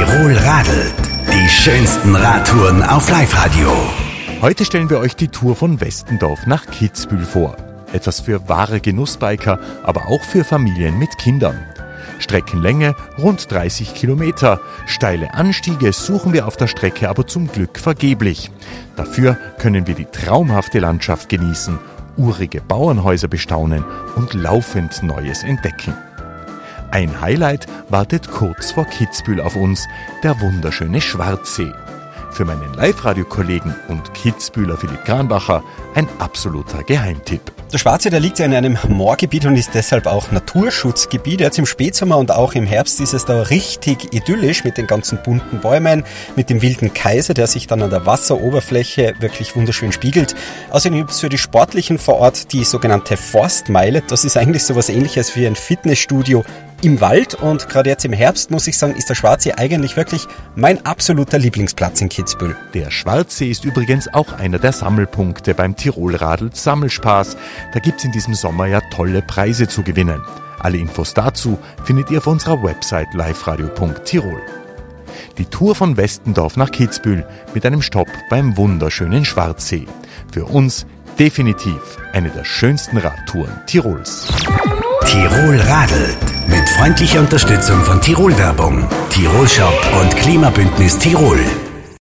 Tirol radelt. Die schönsten Radtouren auf Live-Radio. Heute stellen wir euch die Tour von Westendorf nach Kitzbühel vor. Etwas für wahre Genussbiker, aber auch für Familien mit Kindern. Streckenlänge rund 30 Kilometer. Steile Anstiege suchen wir auf der Strecke aber zum Glück vergeblich. Dafür können wir die traumhafte Landschaft genießen, urige Bauernhäuser bestaunen und laufend Neues entdecken. Ein Highlight wartet kurz vor Kitzbühel auf uns, der wunderschöne Schwarzsee. Für meinen Live-Radio-Kollegen und Kitzbühler Philipp Kranbacher ein absoluter Geheimtipp. Der Schwarzsee, der liegt ja in einem Moorgebiet und ist deshalb auch Naturschutzgebiet. Jetzt im Spätsommer und auch im Herbst ist es da richtig idyllisch mit den ganzen bunten Bäumen, mit dem wilden Kaiser, der sich dann an der Wasseroberfläche wirklich wunderschön spiegelt. Außerdem gibt es für die Sportlichen vor Ort die sogenannte Forstmeile. Das ist eigentlich sowas Ähnliches wie ein Fitnessstudio im Wald, und gerade jetzt im Herbst, muss ich sagen, ist der Schwarzsee eigentlich wirklich mein absoluter Lieblingsplatz in Kitzbühel. Der Schwarzsee ist übrigens auch einer der Sammelpunkte beim Tirol radelt Sammelspaß. Da gibt's in diesem Sommer ja tolle Preise zu gewinnen. Alle Infos dazu findet ihr auf unserer Website liveradio.tirol. Die Tour von Westendorf nach Kitzbühel mit einem Stopp beim wunderschönen Schwarzsee. Für uns definitiv eine der schönsten Radtouren Tirols. Tirol radelt. Mit freundlicher Unterstützung von Tirol Werbung, Tirol Shop und Klimabündnis Tirol.